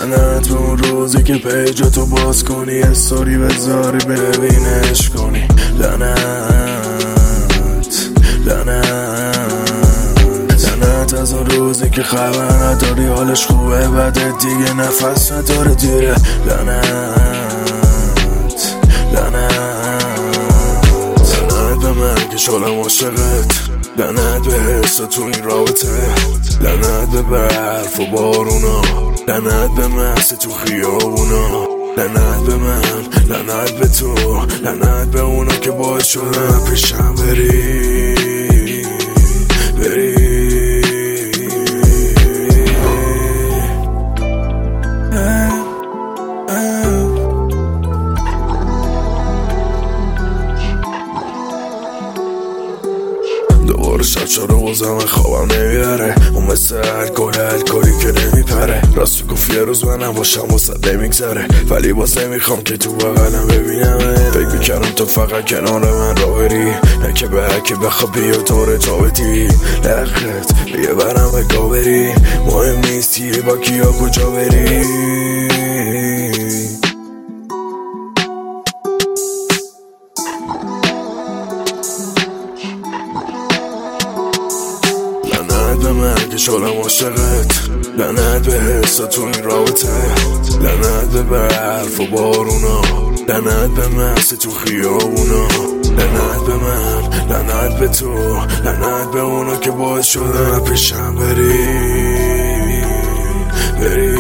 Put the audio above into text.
لعنت به اون روزی که پیجاتو باز کنی استوری بذاری ببینش کنی. لعنت از اون روزی که خبر نداری حالش خوبه بده دیگه نفس نداره دیره. لعنت به من که شدم عاشقت، لعنت به حس تو این رابطه، لعنت به برف و بارونا، لعنت به مست تو خیابونا، لعنت به من، لعنت به تو، لعنت به اونا که باعث شدن پیشم بری. دوباره شب شده بازم خوابم نمیبره، اون مثل الکلی که نمیپره. راستو گفت یه روز من نباشم واسه نمیگذره، ولی باز نمیخوام که تو بغلم ببینم. فکر میکردم تو فقط کنار من را بری، نه که به هرکی بخواب بیا دور تا بدی. لخت بیه برم به گابری، مهم نیستی با کیا کجا بری. لعنت به من که شدم عاشقت، لعنت به حس تو این رابطه، لعنت به برف و بارونا، لعنت به مست تو خیابونا، لعنت به من، لعنت به تو، لعنت به اونا که باعث شدن پیشم بری.